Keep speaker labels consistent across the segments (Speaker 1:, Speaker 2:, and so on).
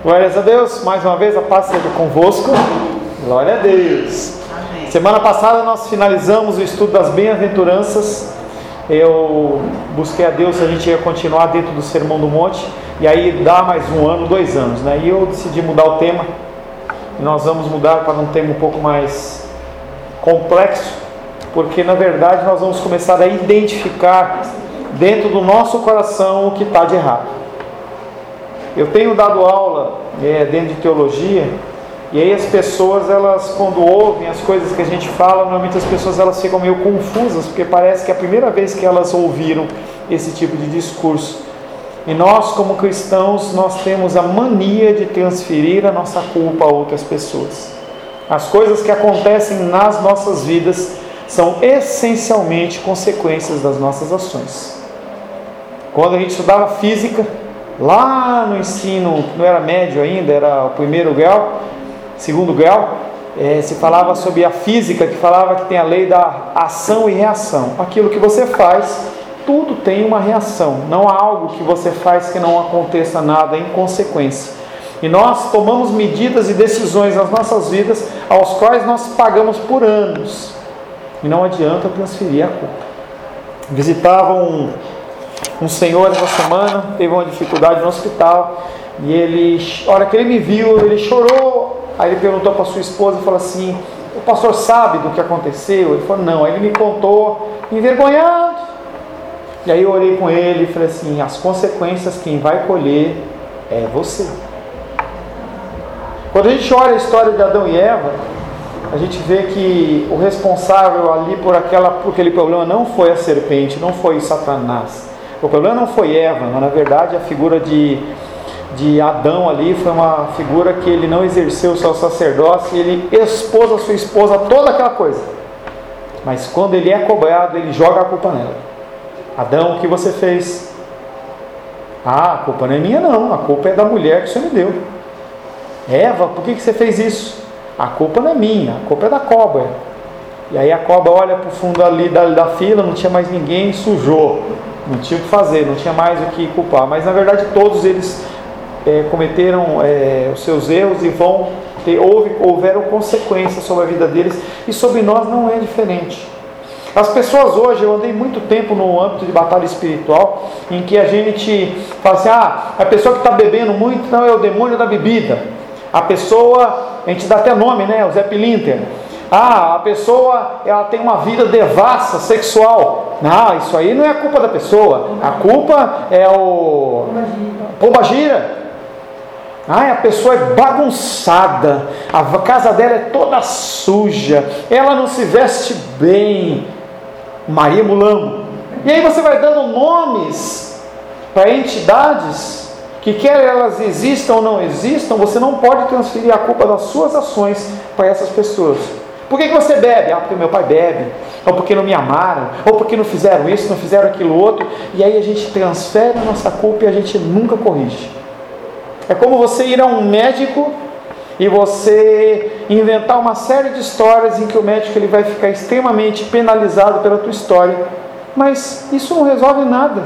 Speaker 1: Glórias a Deus, mais uma vez a paz seja convosco. Glória a Deus.
Speaker 2: Amém.
Speaker 1: Semana passada nós finalizamos o estudo das bem-aventuranças. Eu busquei a Deus se a gente ia continuar dentro do Sermão do Monte, e aí dá mais 1 ano, 2 anos, né? E eu decidi mudar o tema, e nós vamos mudar para um tema um pouco mais complexo, porque na verdade nós vamos começar a identificar dentro do nosso coração o que está de errado. Eu tenho dado aula dentro de teologia, e aí as pessoas, elas quando ouvem as coisas que a gente fala, normalmente as pessoas elas ficam meio confusas, porque parece que é a primeira vez que elas ouviram esse tipo de discurso. E nós, como cristãos, nós temos a mania de transferir a nossa culpa a outras pessoas. As coisas que acontecem nas nossas vidas são essencialmente consequências das nossas ações. Quando a gente estudava física, lá no ensino, não era médio ainda, era o primeiro grau, segundo grau, se falava sobre a física, que falava que tem a lei da ação e reação. Aquilo que você faz, tudo tem uma reação. Não há algo que você faz que não aconteça nada em consequência. E nós tomamos medidas e decisões nas nossas vidas, aos quais nós pagamos por anos. E não adianta transferir a culpa. Visitava um senhor essa semana, teve uma dificuldade no hospital, e ele, a hora que ele me viu, ele chorou. Aí ele perguntou para sua esposa e falou assim: o pastor sabe do que aconteceu? Ele falou: não. Aí ele me contou, envergonhado. E aí eu orei com ele e falei assim: as consequências quem vai colher é você. Quando a gente olha a história de Adão e Eva, a gente vê que o responsável ali por aquele problema não foi a serpente, não foi Satanás. O problema não foi Eva, mas na verdade a figura de Adão ali foi uma figura que ele não exerceu o seu sacerdócio, e ele expôs a sua esposa a toda aquela coisa. Mas quando ele é cobrado, ele joga a culpa nela. Adão, o que você fez? Ah, a culpa não é minha não, a culpa é da mulher que o Senhor me deu. Eva, por que você fez isso? A culpa não é minha, a culpa é da cobra. E aí a cobra olha para o fundo ali da fila, não tinha mais ninguém, sujou. Não tinha o que fazer, não tinha mais o que culpar. Mas na verdade todos eles cometeram os seus erros e houveram consequências sobre a vida deles, e sobre nós não é diferente. As pessoas hoje, eu andei muito tempo no âmbito de batalha espiritual, em que a gente fala assim: a pessoa que está bebendo muito não é o demônio da bebida. A pessoa, a gente dá até nome, né? O Zé Pilinter. A pessoa ela tem uma vida devassa sexual. Não, isso aí não é a culpa da pessoa. A culpa é o pombagira. A pessoa é bagunçada, a casa dela é toda suja, ela não se veste bem. Maria Mulambo. E aí você vai dando nomes para entidades que, quer elas existam ou não existam, você não pode transferir a culpa das suas ações para essas pessoas. Por que você bebe? Porque meu pai bebe, ou porque não me amaram, ou porque não fizeram isso, não fizeram aquilo outro. E aí a gente transfere a nossa culpa e a gente nunca corrige. É como você ir a um médico e você inventar uma série de histórias em que o médico ele vai ficar extremamente penalizado pela tua história, mas isso não resolve nada.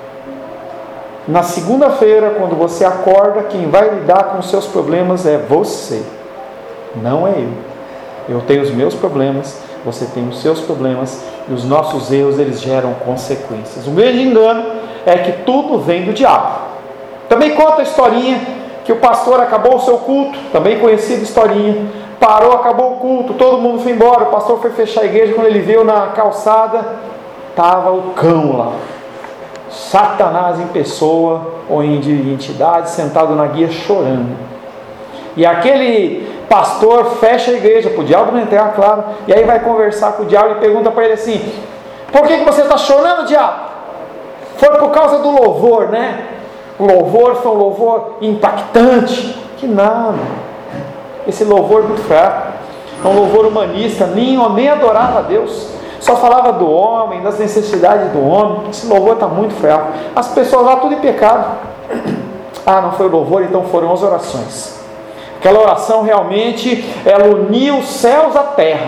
Speaker 1: Na segunda-feira, quando você acorda, quem vai lidar com os seus problemas é você, não é eu. Eu tenho os meus problemas, você tem os seus problemas, e os nossos erros eles geram consequências. Um grande engano é que tudo vem do diabo. Também conta a historinha que o pastor acabou o seu culto, também conhecida historinha, parou, acabou o culto, todo mundo foi embora, o pastor foi fechar a igreja, quando ele viu na calçada, estava o cão lá, Satanás em pessoa, ou em entidade, sentado na guia chorando. E aquele pastor fecha a igreja, para o diabo não entrar, claro, e aí vai conversar com o diabo e pergunta para ele assim: por que você está chorando, diabo? Foi por causa do louvor, né? O louvor foi um louvor impactante. Que nada. Esse louvor é muito fraco. É um louvor humanista, nem adorava a Deus. Só falava do homem, das necessidades do homem. Esse louvor está muito fraco. As pessoas lá tudo em pecado. Não foi o louvor, então foram as orações. Aquela oração realmente, ela uniu os céus à terra.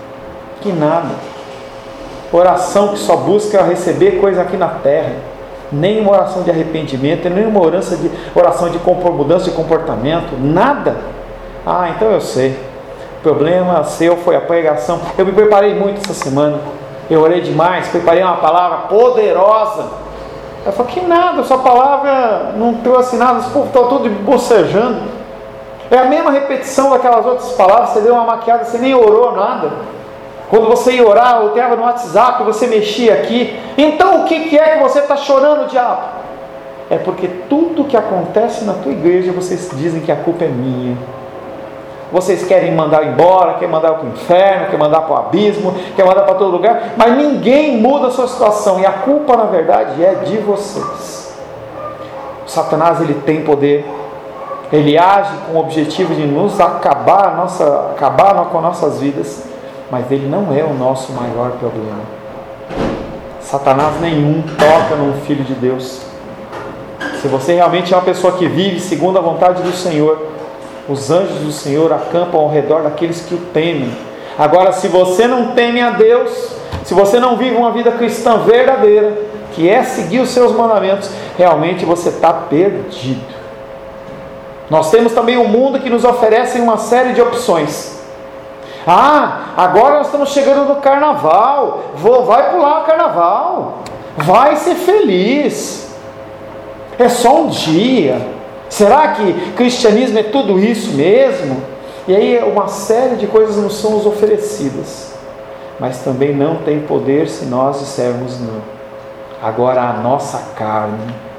Speaker 1: Que nada. Oração que só busca receber coisa aqui na terra. nenhuma oração de arrependimento, nenhuma oração de mudança de comportamento, nada. Então eu sei, o problema seu foi a pregação. Eu me preparei muito essa semana, eu orei demais, preparei uma palavra poderosa. Eu falei, que nada, sua palavra não trouxe nada, os povos estão tudo bocejando. É a mesma repetição daquelas outras palavras, você deu uma maquiada, você nem orou nada. Quando você ia orar, eu estava no WhatsApp, você mexia aqui. Então o que é que você está chorando, diabo? É porque tudo que acontece na tua igreja, vocês dizem que a culpa é minha. Vocês querem mandar embora, querem mandar para o inferno, querem mandar para o abismo, querem mandar para todo lugar, mas ninguém muda a sua situação, e a culpa na verdade é de vocês. O Satanás, ele tem poder, ele age com o objetivo de nos acabar com nossas vidas, mas ele não é o nosso maior problema. Satanás nenhum toca num filho de Deus. Se você realmente é uma pessoa que vive segundo a vontade do Senhor, os anjos do Senhor acampam ao redor daqueles que o temem. Agora, se você não teme a Deus, se você não vive uma vida cristã verdadeira, que é seguir os seus mandamentos, realmente você está perdido. Nós temos também um mundo que nos oferece uma série de opções. Agora nós estamos chegando no carnaval, vai pular o carnaval, vai ser feliz, é só um dia. Será que cristianismo é tudo isso mesmo? E aí uma série de coisas nos são oferecidas, mas também não tem poder se nós dissermos não. Agora a nossa carne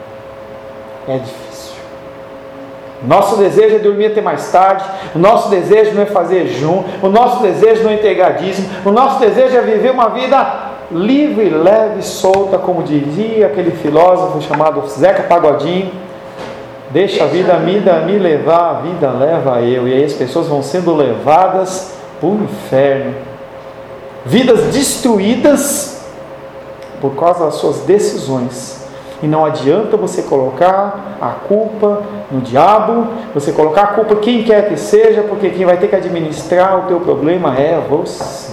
Speaker 1: é difícil. Nosso desejo é dormir até mais tarde, o nosso desejo não é fazer jejum, o nosso desejo não é entregar dízimo, o nosso desejo é viver uma vida livre, leve, solta, como diria aquele filósofo chamado Zeca Pagodinho. Deixa a vida me levar, a vida leva eu. E aí as pessoas vão sendo levadas para o inferno. Vidas destruídas por causa das suas decisões. E não adianta você colocar a culpa no diabo, você colocar a culpa quem quer que seja, porque quem vai ter que administrar o teu problema é você.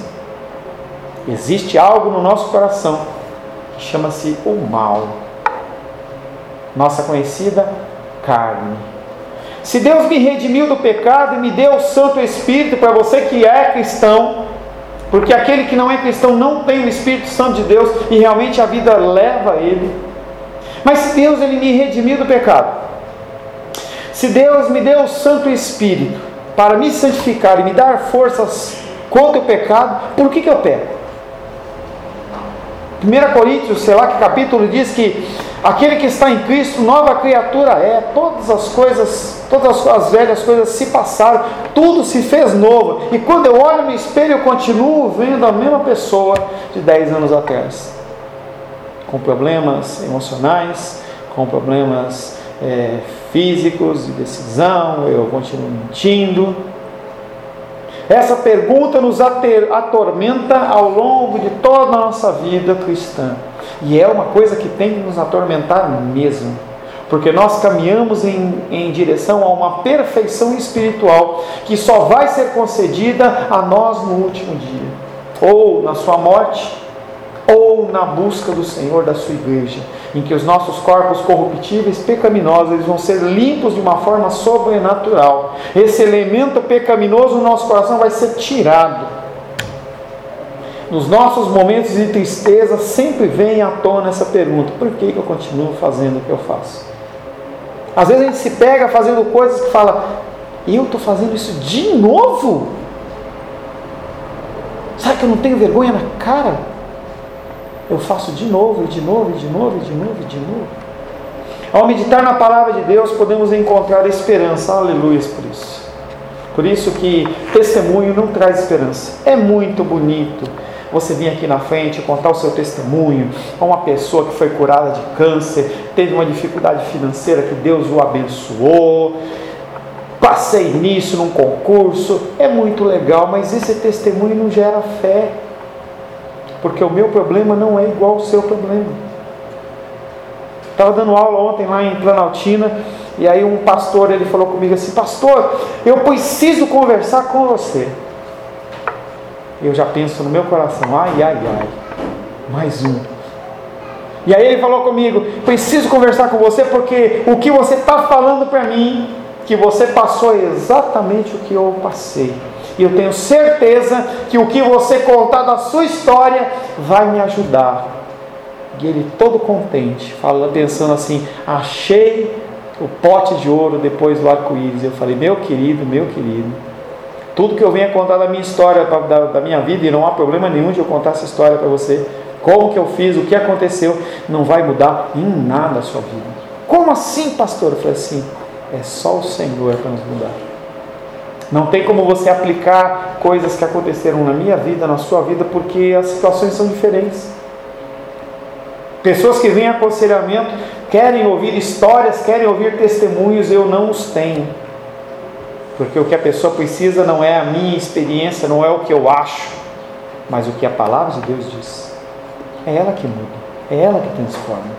Speaker 1: Existe algo no nosso coração que chama-se o mal. Nossa conhecida carne. Se Deus me redimiu do pecado e me deu o Santo Espírito para você que é cristão, porque aquele que não é cristão não tem o Espírito Santo de Deus e realmente a vida leva a ele. Mas se Deus ele me redimiu do pecado, se Deus me deu o Santo Espírito para me santificar e me dar forças contra o pecado, por que eu peco? 1 Coríntios, sei lá que capítulo, diz que aquele que está em Cristo, nova criatura é. Todas as velhas coisas se passaram, tudo se fez novo. E quando eu olho no espelho, eu continuo vendo a mesma pessoa de 10 anos atrás, com problemas emocionais, com problemas físicos, de decisão, eu continuo mentindo. Essa pergunta nos atormenta ao longo de toda a nossa vida cristã. E é uma coisa que tem que nos atormentar mesmo. Porque nós caminhamos em direção a uma perfeição espiritual que só vai ser concedida a nós no último dia. Ou na sua morte, ou na busca do Senhor da sua igreja, em que os nossos corpos corruptíveis, pecaminosos, eles vão ser limpos de uma forma sobrenatural. Esse elemento pecaminoso no nosso coração vai ser tirado. Nos nossos momentos de tristeza sempre vem à tona essa pergunta: por que eu continuo fazendo o que eu faço? Às vezes a gente se pega fazendo coisas que fala: eu estou fazendo isso de novo? Sabe que eu não tenho vergonha na cara? Eu faço de novo, e de novo, e de novo, e de novo, e de novo. Ao meditar na palavra de Deus, podemos encontrar esperança. Aleluia por isso. Por isso que testemunho não traz esperança. É muito bonito você vir aqui na frente e contar o seu testemunho a uma pessoa que foi curada de câncer, teve uma dificuldade financeira que Deus o abençoou, passei nisso num concurso. É muito legal, mas esse testemunho não gera fé. Porque o meu problema não é igual ao seu problema. Estava dando aula ontem lá em Planaltina, e aí um pastor, ele falou comigo assim: pastor, eu preciso conversar com você. Eu já penso no meu coração: ai, ai, ai, mais um. E aí ele falou comigo: preciso conversar com você, porque o que você está falando para mim, que você passou é exatamente o que eu passei. E eu tenho certeza que o que você contar da sua história vai me ajudar. E ele todo contente, pensando assim: achei o pote de ouro depois do arco-íris. Eu falei: meu querido, tudo que eu venho contar da minha história, da minha vida, e não há problema nenhum de eu contar essa história para você, como que eu fiz, o que aconteceu, não vai mudar em nada a sua vida. Como assim, pastor? Eu falei assim: é só o Senhor para nos mudar. Não tem como você aplicar coisas que aconteceram na minha vida, na sua vida, porque as situações são diferentes. Pessoas que vêm a aconselhamento querem ouvir histórias, querem ouvir testemunhos, eu não os tenho. Porque o que a pessoa precisa não é a minha experiência, não é o que eu acho, mas o que a palavra de Deus diz. É ela que muda, é ela que transforma.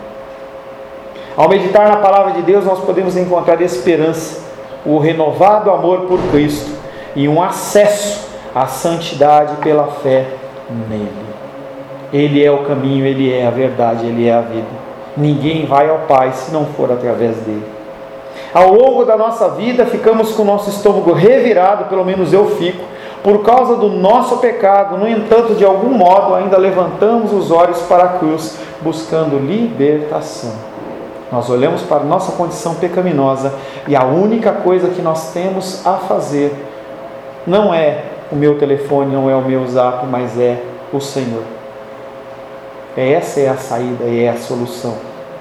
Speaker 1: Ao meditar na palavra de Deus, nós podemos encontrar esperança, o renovado amor por Cristo e um acesso à santidade pela fé nele. Ele é o caminho, Ele é a verdade, Ele é a vida. Ninguém vai ao Pai se não for através dele. Ao longo da nossa vida ficamos com o nosso estômago revirado, pelo menos eu fico, por causa do nosso pecado. No entanto, de algum modo ainda levantamos os olhos para a cruz, buscando libertação. Nós olhamos para a nossa condição pecaminosa e a única coisa que nós temos a fazer não é o meu telefone, não é o meu zap, mas é o Senhor. Essa é a saída e é a solução.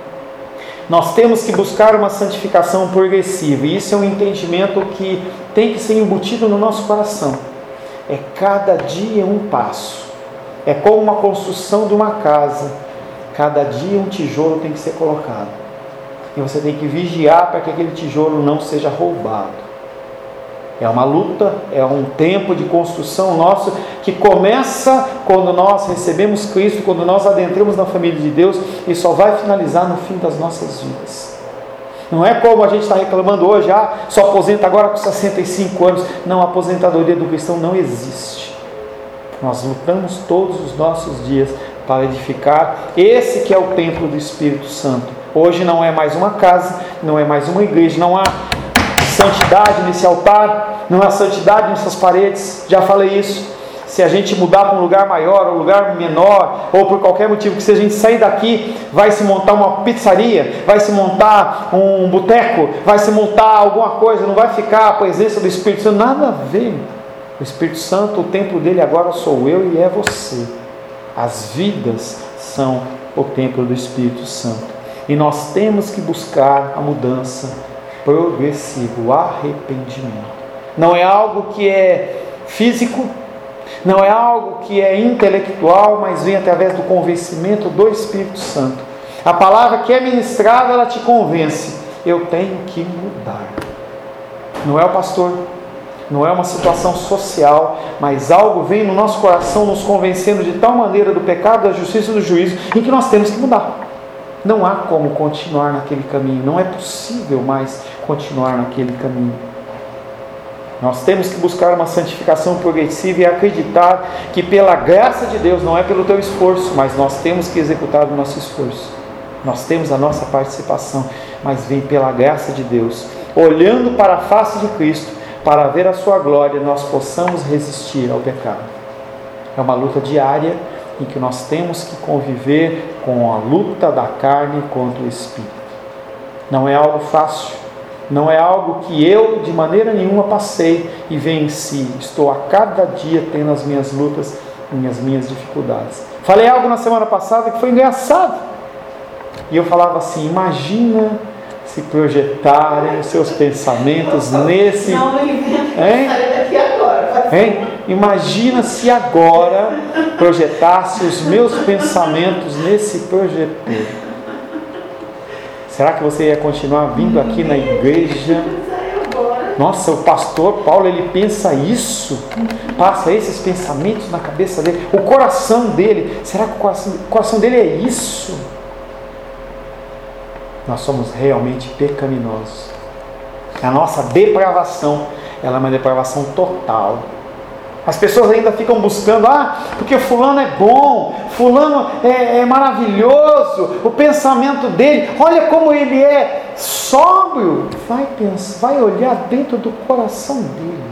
Speaker 1: Nós temos que buscar uma santificação progressiva, e isso é um entendimento que tem que ser embutido no nosso coração. É cada dia um passo. É como uma construção de uma casa. Cada dia um tijolo tem que ser colocado. E você tem que vigiar para que aquele tijolo não seja roubado. É uma luta, é um tempo de construção nosso que começa quando nós recebemos Cristo, quando nós adentramos na família de Deus, e só vai finalizar no fim das nossas vidas. Não é como a gente está reclamando hoje: só aposenta agora com 65 anos. Não, a aposentadoria do cristão não existe. Nós lutamos todos os nossos dias para edificar esse que é o templo do Espírito Santo. Hoje não é mais uma casa, não é mais uma igreja, não há santidade nesse altar, não há santidade nessas paredes. Já falei isso. Se a gente mudar para um lugar maior, ou um lugar menor, ou por qualquer motivo que seja, a gente sair daqui, vai se montar uma pizzaria, vai se montar um boteco, vai se montar alguma coisa, não vai ficar a presença do Espírito Santo, nada a ver. O Espírito Santo, o templo dele agora sou eu e é você. As vidas são o templo do Espírito Santo. E nós temos que buscar a mudança progressiva, o arrependimento. Não é algo que é físico, não é algo que é intelectual, mas vem através do convencimento do Espírito Santo. A palavra que é ministrada, ela te convence. Eu tenho que mudar. Não é o pastor, não é uma situação social, mas algo vem no nosso coração nos convencendo de tal maneira do pecado, da justiça e do juízo, em que nós temos que mudar. Não há como continuar naquele caminho, não é possível mais continuar naquele caminho. Nós temos que buscar uma santificação progressiva e acreditar que pela graça de Deus, não é pelo teu esforço, mas nós temos que executar o nosso esforço. Nós temos a nossa participação, mas vem pela graça de Deus. Olhando para a face de Cristo, para ver a sua glória, nós possamos resistir ao pecado. É uma luta diária em que nós temos que conviver com a luta da carne contra o Espírito. Não é algo fácil, não é algo que eu de maneira nenhuma passei e venci. Estou a cada dia tendo as minhas lutas e as minhas dificuldades. Falei algo na semana passada que foi engraçado. E eu falava assim: imagina se projetarem os seus pensamentos nesse...
Speaker 2: Não invento sair daqui agora.
Speaker 1: Hein? Imagina se agora projetasse os meus pensamentos nesse projetor. Será que você ia continuar vindo aqui na igreja? Nossa, o pastor Paulo, ele pensa isso, passa esses pensamentos na cabeça dele, o coração dele, será que o coração dele é isso? Nós somos realmente pecaminosos. A nossa depravação, ela é uma depravação total. As pessoas ainda ficam buscando, porque fulano é bom, fulano é maravilhoso, o pensamento dele, olha como ele é sóbrio. Vai pensar, vai olhar dentro do coração dele.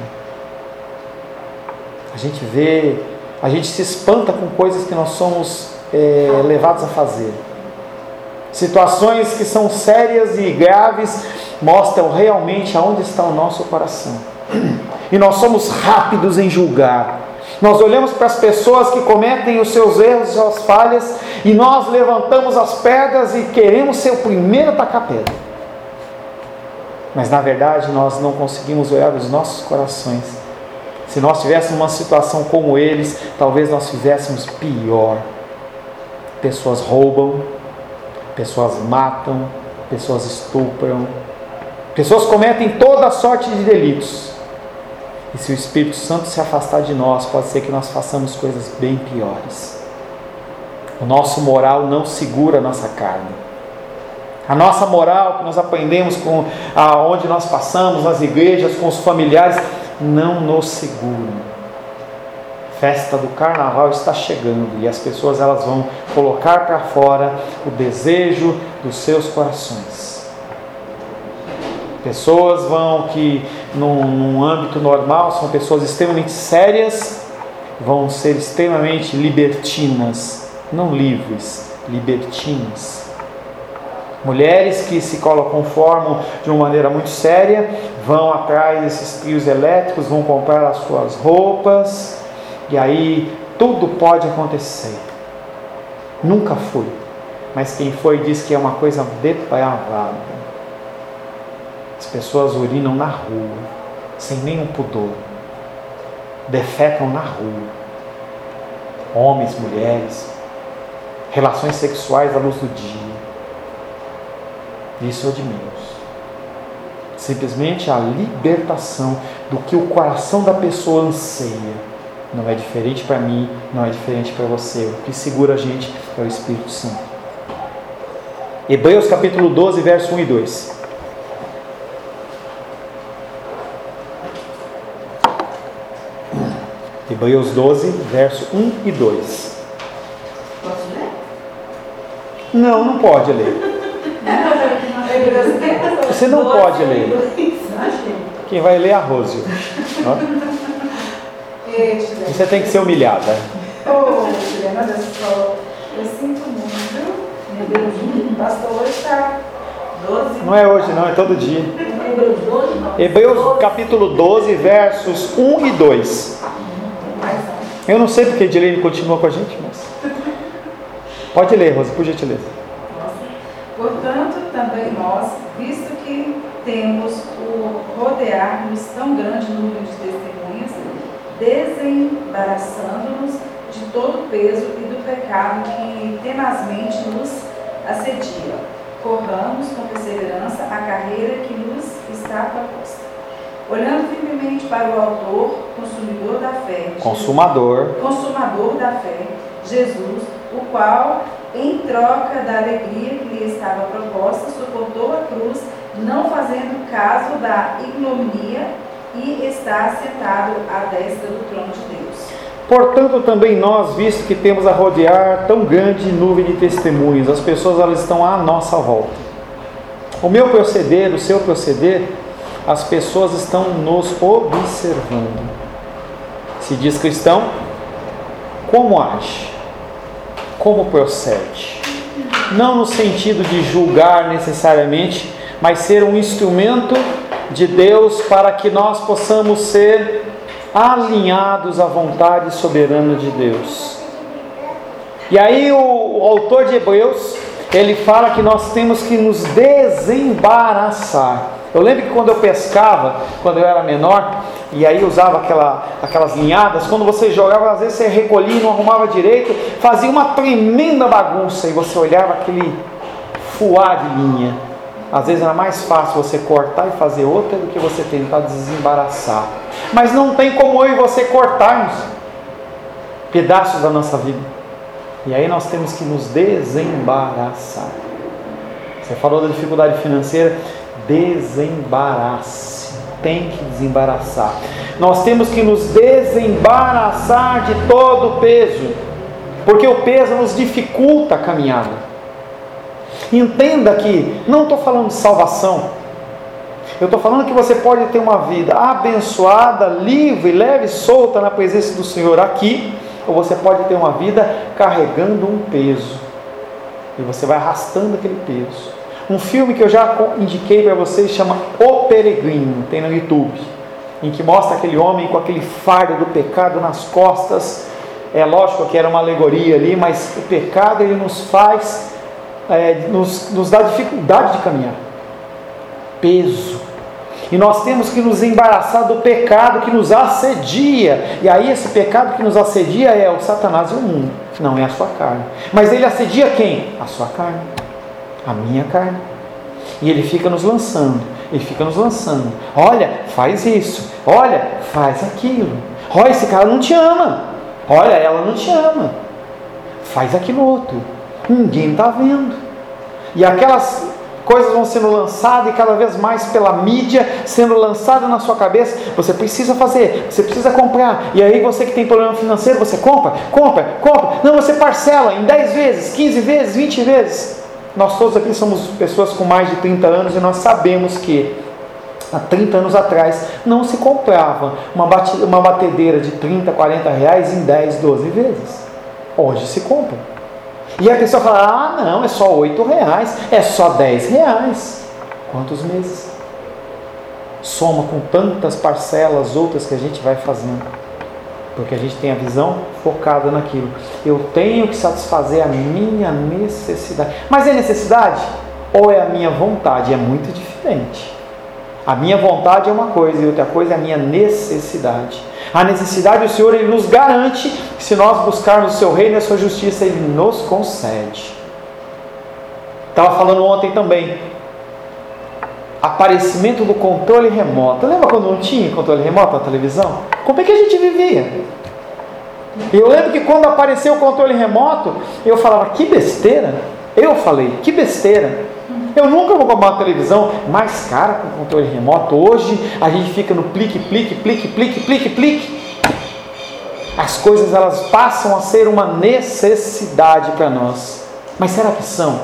Speaker 1: A gente se espanta com coisas que nós somos levados a fazer. Situações que são sérias e graves mostram realmente aonde está o nosso coração. E nós somos rápidos em julgar. Nós olhamos para as pessoas que cometem os seus erros e suas falhas, e nós levantamos as pedras e queremos ser o primeiro a tacar pedra. Mas na verdade nós não conseguimos olhar os nossos corações. Se nós tivéssemos uma situação como eles, talvez nós fizéssemos pior. Pessoas roubam, pessoas matam, pessoas estupram, pessoas cometem toda a sorte de delitos. E se o Espírito Santo se afastar de nós, pode ser que nós façamos coisas bem piores. O nosso moral não segura a nossa carne. A nossa moral que nós aprendemos com aonde nós passamos, nas igrejas, com os familiares, não nos segura. A festa do carnaval está chegando e as pessoas elas vão colocar para fora o desejo dos seus corações. Pessoas que num âmbito normal são pessoas extremamente sérias, vão ser extremamente libertinas, não livres, libertinas. Mulheres que se conformam de uma maneira muito séria, vão atrás desses trios elétricos, vão comprar as suas roupas, e aí tudo pode acontecer. Nunca fui, mas quem foi diz que é uma coisa depravada. As pessoas urinam na rua, sem nenhum pudor, defecam na rua, homens, mulheres, relações sexuais à luz do dia. Isso é de menos. Simplesmente a libertação do que o coração da pessoa anseia. Não é diferente para mim, não é diferente para você. O que segura a gente é o Espírito Santo. Hebreus capítulo 12, verso 1 e 2. Hebreus 12, verso 1 e 2.
Speaker 2: Posso ler?
Speaker 1: Não pode ler. Você não pode ler. Quem vai ler é a Rose. Você tem que ser humilhada.
Speaker 3: Eu sinto muito. Pastor, hoje está 12.
Speaker 1: Não é hoje não, é todo dia. Hebreus capítulo 12, versos 1 e 2. Eu não sei porque a Edilene continua com a gente, mas... Pode ler, Rose, por gentileza.
Speaker 3: Portanto, também nós, visto que temos o rodear-nos tão grande número de testemunhas, desembaraçando-nos de todo o peso e do pecado que tenazmente nos assedia, corramos com perseverança a carreira que nos está proposta. Olhando firmemente para o autor, consumador da fé, Jesus, o qual, em troca da alegria que lhe estava proposta, suportou a cruz, não fazendo caso da ignominia, e está sentado à destra do trono de Deus.
Speaker 1: Portanto, também nós, visto que temos a rodear tão grande nuvem de testemunhas, as pessoas elas estão à nossa volta. O meu proceder, o seu proceder, as pessoas estão nos observando. Se diz cristão, como age? Como procede? Não no sentido de julgar necessariamente, mas ser um instrumento de Deus para que nós possamos ser alinhados à vontade soberana de Deus. E aí o autor de Hebreus, ele fala que nós temos que nos desembaraçar. Eu lembro que quando eu pescava, quando eu era menor, e aí usava aquelas linhadas, quando você jogava, às vezes você recolhia e não arrumava direito, fazia uma tremenda bagunça, e você olhava aquele fuá de linha. Às vezes era mais fácil você cortar e fazer outra do que você tentar desembaraçar. Mas não tem como eu e você cortarmos pedaços da nossa vida. E aí nós temos que nos desembaraçar. Você falou da dificuldade financeira, desembarace. tem que desembaraçar. Nós temos que nos desembaraçar de todo o peso, porque o peso nos dificulta a caminhada. Entenda que não estou falando de salvação, eu estou falando que você pode ter uma vida abençoada, livre, leve, solta na presença do Senhor aqui, ou você pode ter uma vida carregando um peso, e você vai arrastando aquele peso. Um filme que eu já indiquei para vocês chama O Peregrino, tem no YouTube, em que mostra aquele homem com aquele fardo do pecado nas costas. É lógico que era uma alegoria ali, mas o pecado ele nos faz, nos dá dificuldade de caminhar, peso. E nós temos que nos embaraçar do pecado que nos assedia. E aí esse pecado que nos assedia é o Satanás e o mundo, não é a sua carne. Mas ele assedia quem? A sua carne, a minha carne. E ele fica nos lançando, olha, faz isso, olha, faz aquilo, olha, esse cara não te ama, olha, ela não te ama, faz aquilo outro, ninguém está vendo. E aquelas coisas vão sendo lançadas, e cada vez mais pela mídia, sendo lançada na sua cabeça. Você precisa fazer, você precisa comprar. E aí você que tem problema financeiro, você compra. Não, você parcela em 10 vezes, 15 vezes, 20 vezes. Nós todos aqui somos pessoas com mais de 30 anos, e nós sabemos que há 30 anos atrás não se comprava uma batedeira de 30, 40 reais em 10, 12 vezes. Hoje se compra. E a pessoa fala, não, é só 8 reais, é só 10 reais. Quantos meses? Soma com tantas parcelas outras que a gente vai fazendo, porque a gente tem a visão focada naquilo. Eu tenho que satisfazer a minha necessidade. Mas é necessidade? Ou é a minha vontade? É muito diferente. A minha vontade é uma coisa, e outra coisa é a minha necessidade. A necessidade, o Senhor, Ele nos garante que se nós buscarmos o Seu reino e a Sua justiça, Ele nos concede. Estava falando ontem também, aparecimento do controle remoto. Lembra quando não tinha controle remoto na televisão? Como é que a gente vivia? Eu lembro que quando apareceu o controle remoto, eu falava, que besteira. Eu falei, que besteira. Eu nunca vou comprar uma televisão mais cara com controle remoto. Hoje a gente fica no plique. As coisas elas passam a ser uma necessidade para nós. Mas será que são?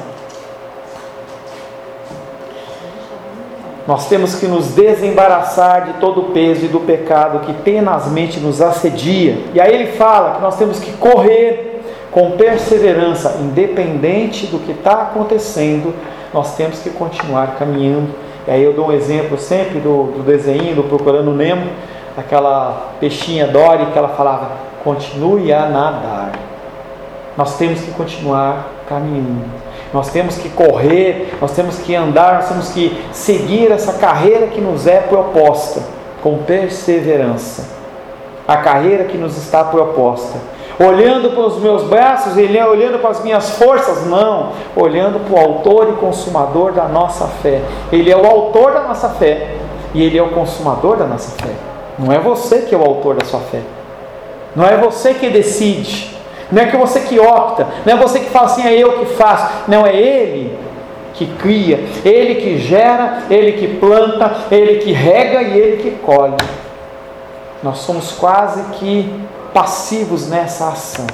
Speaker 1: Nós temos que nos desembaraçar de todo o peso e do pecado que tenazmente nos assedia. E aí ele fala que nós temos que correr com perseverança, independente do que está acontecendo. Nós temos que continuar caminhando. E aí eu dou um exemplo sempre do desenho do Procurando Nemo, aquela peixinha Dory que ela falava, continue a nadar. Nós temos que continuar caminhando, nós temos que correr, nós temos que andar, nós temos que seguir essa carreira que nos é proposta, com perseverança. A carreira que nos está proposta. Olhando para os meus braços, olhando para as minhas forças, não. Olhando para o autor e consumador da nossa fé. Ele é o autor da nossa fé e Ele é o consumador da nossa fé. Não é você que é o autor da sua fé. Não é você que decide. Não é que você que opta. Não é você que fala assim, é eu que faço. Não, é Ele que cria. Ele que gera, Ele que planta, Ele que rega e Ele que colhe. Nós somos quase que passivos nessa ação,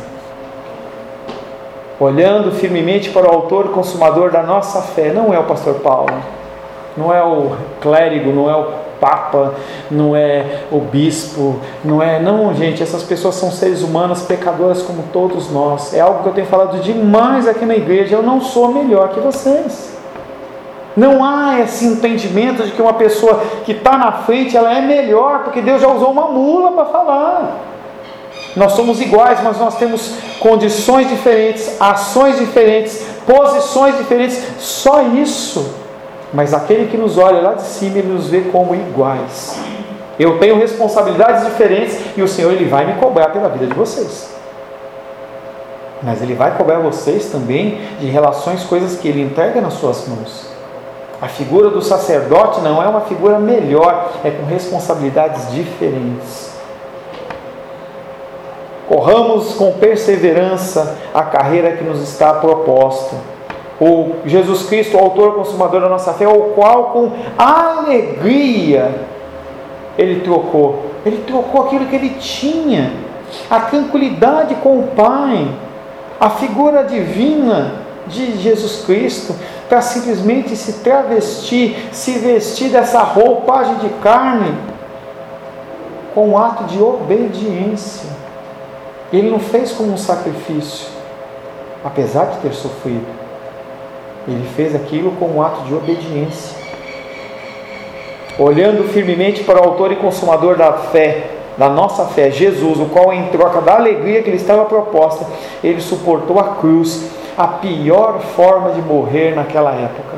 Speaker 1: olhando firmemente para o autor e consumador da nossa fé. Não é o pastor Paulo, não é o clérigo, não é o papa, não é o bispo, não, gente, essas pessoas são seres humanos, pecadoras como todos nós. É algo que eu tenho falado demais aqui na igreja. Eu não sou melhor que vocês. Não há esse entendimento de que uma pessoa que está na frente, ela é melhor, porque Deus já usou uma mula para falar. Nós somos iguais, mas nós temos condições diferentes, ações diferentes, posições diferentes, só isso. Mas aquele que nos olha lá de cima, Ele nos vê como iguais. Eu tenho responsabilidades diferentes e o Senhor Ele vai me cobrar pela vida de vocês. Mas Ele vai cobrar vocês também de relações, coisas que Ele entrega nas suas mãos. A figura do sacerdote não é uma figura melhor, é com responsabilidades diferentes. Corramos com perseverança a carreira que nos está proposta. O Jesus Cristo, o autor e consumador da nossa fé, o qual com alegria ele trocou? Ele trocou aquilo que ele tinha, a tranquilidade com o Pai, a figura divina de Jesus Cristo, para simplesmente se travestir, se vestir dessa roupagem de carne, com um ato de obediência. Ele não fez como um sacrifício, apesar de ter sofrido. Ele fez aquilo com um ato de obediência. Olhando firmemente para o autor e consumador da fé, da nossa fé, Jesus, o qual, em troca da alegria que lhe estava proposta, ele suportou a cruz, a pior forma de morrer naquela época.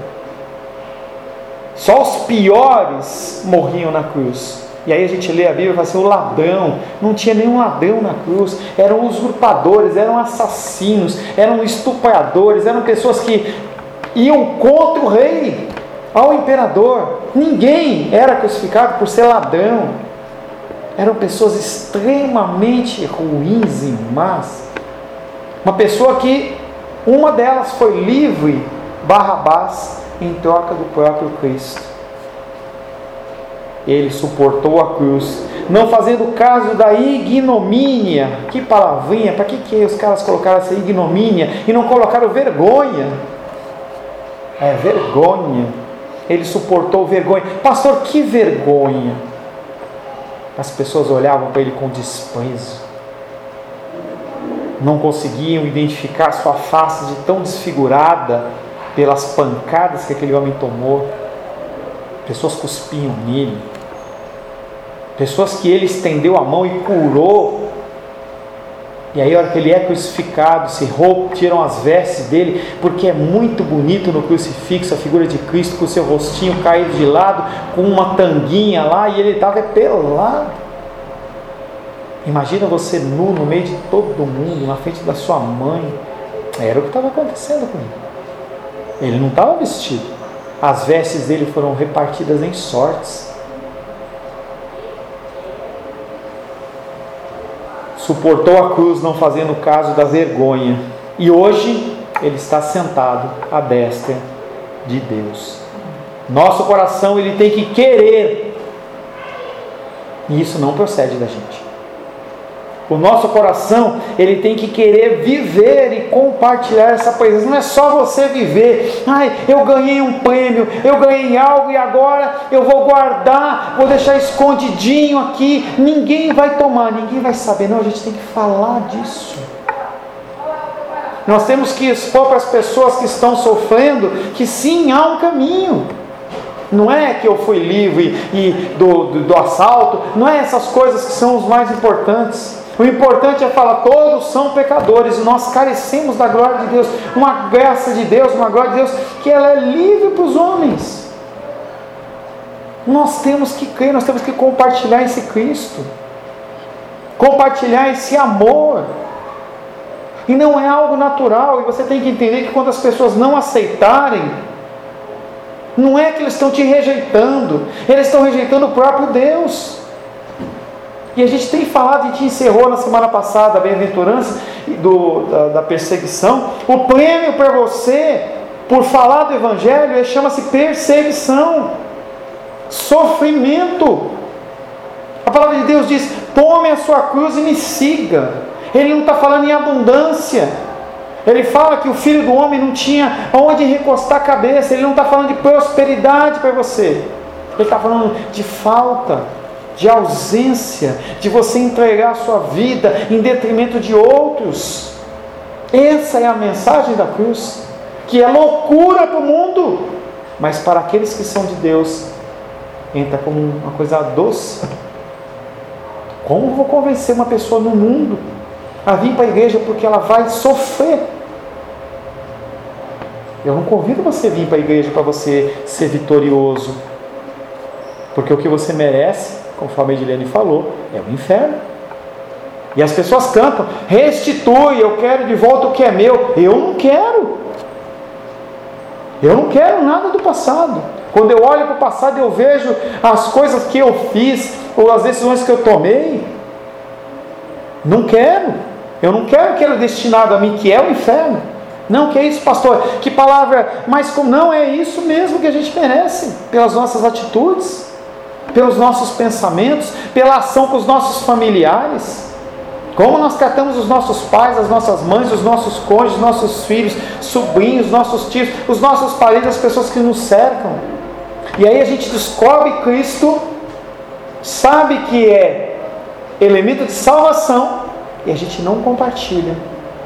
Speaker 1: Só os piores morriam na cruz. E aí a gente lê a Bíblia e fala assim, o ladrão, não tinha nenhum ladrão na cruz, eram usurpadores, eram assassinos, eram estupradores, eram pessoas que iam contra o rei, ao imperador. Ninguém era crucificado por ser ladrão. Eram pessoas extremamente ruins e más. Uma pessoa que, uma delas foi livre, Barrabás, em troca do próprio Cristo. Ele suportou a cruz, não fazendo caso da ignomínia. Que palavrinha, para que os caras colocaram essa ignomínia e não colocaram vergonha? É vergonha. Ele suportou vergonha. Pastor, que vergonha! As pessoas olhavam para ele com desprezo, não conseguiam identificar sua face de tão desfigurada pelas pancadas que aquele homem tomou. Pessoas cuspiam nele, pessoas que ele estendeu a mão e curou. E aí, a hora que ele é crucificado, tiram as vestes dele, porque é muito bonito no crucifixo a figura de Cristo com o seu rostinho caído de lado, com uma tanguinha lá, e ele estava pelado. Imagina você nu no meio de todo mundo, na frente da sua mãe. Era o que estava acontecendo com ele. Ele não estava vestido. As vestes dele foram repartidas em sortes. Suportou a cruz, não fazendo caso da vergonha. E hoje ele está sentado à destra de Deus. Nosso coração, ele tem que querer. E isso não procede da gente. O nosso coração, ele tem que querer viver e compartilhar essa presença. Não é só você viver. Ai, eu ganhei um prêmio, eu ganhei algo e agora eu vou guardar, vou deixar escondidinho aqui. Ninguém vai tomar, ninguém vai saber. Não, a gente tem que falar disso. Nós temos que expor para as pessoas que estão sofrendo que sim, há um caminho. Não é que eu fui livre do assalto. Não é essas coisas que são os mais importantes. O importante é falar, todos são pecadores e nós carecemos da glória de Deus, uma graça de Deus, uma glória de Deus, que ela é livre para os homens. Nós temos que crer, nós temos que compartilhar esse Cristo, compartilhar esse amor, e não é algo natural. E você tem que entender que quando as pessoas não aceitarem, não é que eles estão te rejeitando, eles estão rejeitando o próprio Deus. E a gente tem falado, a gente encerrou na semana passada a bem-aventurança da perseguição. O prêmio para você, por falar do Evangelho, chama-se perseguição, sofrimento. A palavra de Deus diz, tome a sua cruz e me siga. Ele não está falando em abundância. Ele fala que o Filho do Homem não tinha onde recostar a cabeça. Ele não está falando de prosperidade para você. Ele está falando de falta, de ausência, de você entregar a sua vida em detrimento de outros. Essa é a mensagem da cruz, que é loucura para o mundo, mas para aqueles que são de Deus, entra como uma coisa doce. Como eu vou convencer uma pessoa no mundo a vir para a igreja porque ela vai sofrer? Eu não convido você a vir para a igreja para você ser vitorioso, porque o que você merece, conforme a Edilene falou, é o inferno. E as pessoas cantam, restitui, eu quero de volta o que é meu. Eu não quero nada do passado. Quando eu olho para o passado, eu vejo as coisas que eu fiz, ou as decisões que eu tomei. Eu não quero que era destinado a mim, que é o inferno. Não, que é isso, pastor? Que palavra, mas como não é isso mesmo que a gente merece, pelas nossas atitudes. pelos nossos pensamentos, pela ação com os nossos familiares. Como nós tratamos os nossos pais, as nossas mães, os nossos cônjuges, os nossos filhos, sobrinhos, nossos tios, os nossos parentes, as pessoas que nos cercam. E aí a gente descobre Cristo, sabe que é elemento de salvação, e a gente não compartilha.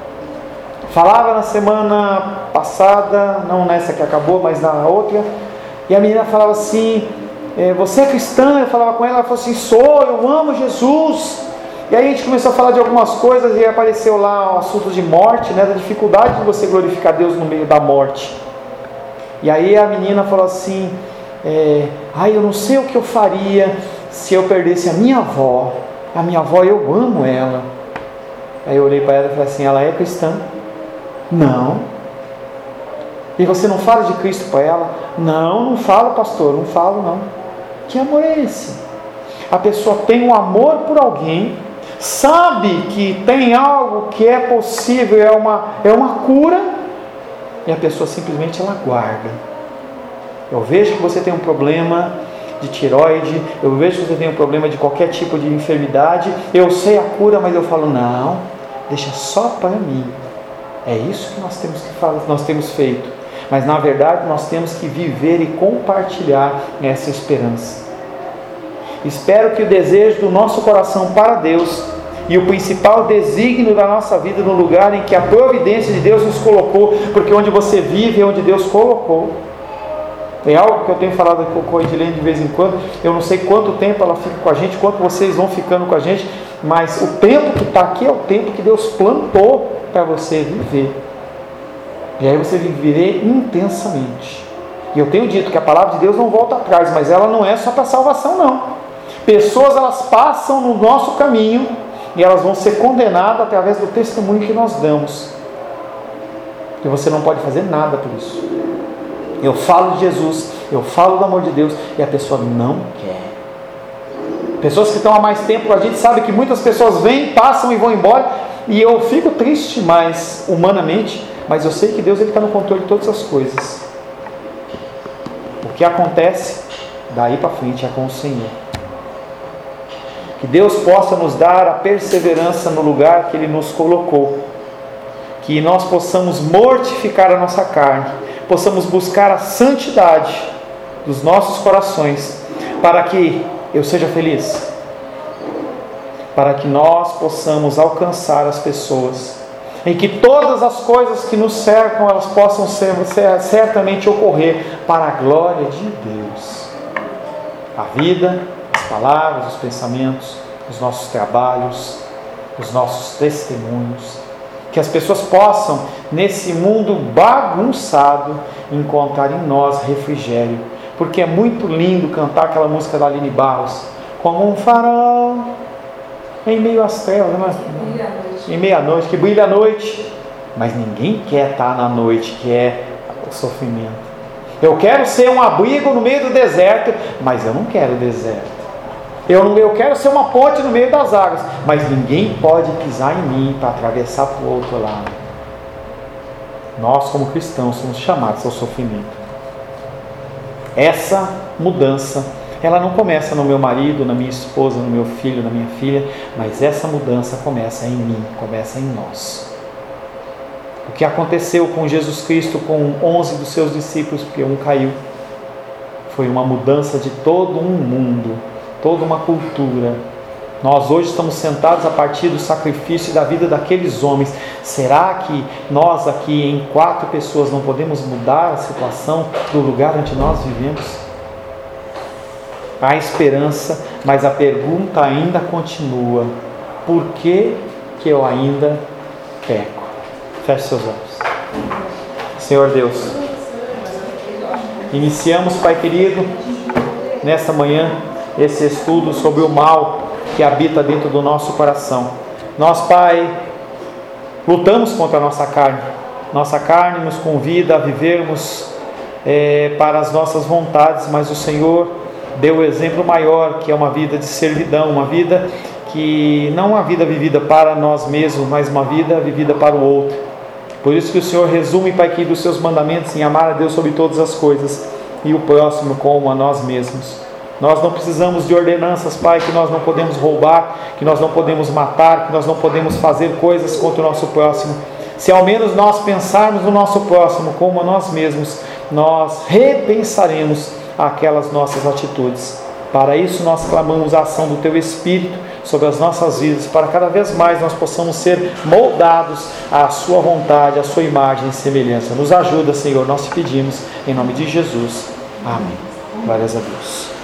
Speaker 1: Falava na semana passada, não nessa que acabou, mas na outra, e a menina falava assim, você é cristã? Eu falava com ela, ela falou assim, sou, eu amo Jesus. E aí a gente começou a falar de algumas coisas e apareceu lá o assunto de morte, né, da dificuldade de você glorificar Deus no meio da morte. E aí a menina falou assim, eu não sei o que eu faria se eu perdesse a minha avó. A minha avó, eu amo ela. Aí eu olhei para ela e falei assim, ela é cristã? Não. E você não fala de Cristo para ela? Não falo, pastor, não falo não. Que amor é esse? A pessoa tem um amor por alguém, sabe que tem algo que é possível, é uma cura, e a pessoa simplesmente ela guarda. Eu vejo que você tem um problema de tireoide, eu vejo que você tem um problema de qualquer tipo de enfermidade, eu sei a cura, mas eu falo, não, deixa só para mim. É isso que nós temos que fazer, nós temos feito. Mas na verdade nós temos que viver e compartilhar essa esperança. Espero que o desejo do nosso coração para Deus e o principal desígnio da nossa vida no lugar em que a providência de Deus nos colocou, porque onde você vive é onde Deus colocou. É algo que eu tenho falado com a Edilene de vez em quando. Eu não sei quanto tempo ela fica com a gente, quanto vocês vão ficando com a gente, mas o tempo que está aqui é o tempo que Deus plantou para você viver. E aí você viver intensamente. E eu tenho dito que a palavra de Deus não volta atrás, mas ela não é só para salvação não. Pessoas elas passam no nosso caminho e elas vão ser condenadas através do testemunho que nós damos. E você não pode fazer nada por isso. Eu falo de Jesus, eu falo do amor de Deus e a pessoa não quer. Pessoas que estão há mais tempo com a gente sabem que muitas pessoas vêm, passam e vão embora, e eu fico triste mais humanamente, mas eu sei que Deus está no controle de todas as coisas. O que acontece daí para frente é com o Senhor. Que Deus possa nos dar a perseverança no lugar que Ele nos colocou. Que nós possamos mortificar a nossa carne, possamos buscar a santidade dos nossos corações, para que eu seja feliz, para que nós possamos alcançar as pessoas, em que todas as coisas que nos cercam, elas possam certamente ocorrer para a glória de Deus. A vida, as palavras, os pensamentos, os nossos trabalhos, os nossos testemunhos, que as pessoas possam, nesse mundo bagunçado, encontrar em nós refrigério, porque é muito lindo cantar aquela música da Aline Barros, como um farol em meio às trevas, em meia-noite, que brilha à noite, mas ninguém quer estar na noite, que é o sofrimento. Eu quero ser um abrigo no meio do deserto, mas eu não quero deserto. Eu quero ser uma ponte no meio das águas, mas ninguém pode pisar em mim para atravessar para o outro lado. Nós, como cristãos, somos chamados ao sofrimento. Essa mudança, ela não começa no meu marido, na minha esposa, no meu filho, na minha filha, mas essa mudança começa em mim, começa em nós. O que aconteceu com Jesus Cristo, com 11 dos seus discípulos, porque um caiu, foi uma mudança de todo um mundo, toda uma cultura. Nós hoje estamos sentados a partir do sacrifício da vida daqueles homens. Será que nós aqui em 4 pessoas não podemos mudar a situação do lugar onde nós vivemos? Há esperança, mas a pergunta ainda continua: por que eu ainda peco? Feche seus olhos. Senhor Deus, iniciamos, Pai querido, nesta manhã, esse estudo sobre o mal que habita dentro do nosso coração. Nós, Pai, lutamos contra a nossa carne. Nossa carne nos convida a vivermos para as nossas vontades, mas o Senhor deu o exemplo maior, que é uma vida de servidão, uma vida que não uma vida vivida para nós mesmos, mas uma vida vivida para o outro. Por isso que o Senhor resume, Pai, aqui dos seus mandamentos em amar a Deus sobre todas as coisas e o próximo como a nós mesmos. Nós não precisamos de ordenanças, Pai, que nós não podemos roubar, que nós não podemos matar, que nós não podemos fazer coisas contra o nosso próximo. Se ao menos nós pensarmos no nosso próximo como a nós mesmos, nós repensaremos aquelas nossas atitudes. Para isso nós clamamos a ação do Teu Espírito sobre as nossas vidas, para cada vez mais nós possamos ser moldados à Sua vontade, à Sua imagem e semelhança. Nos ajuda, Senhor, nós te pedimos, em nome de Jesus. Amém. Glórias a Deus.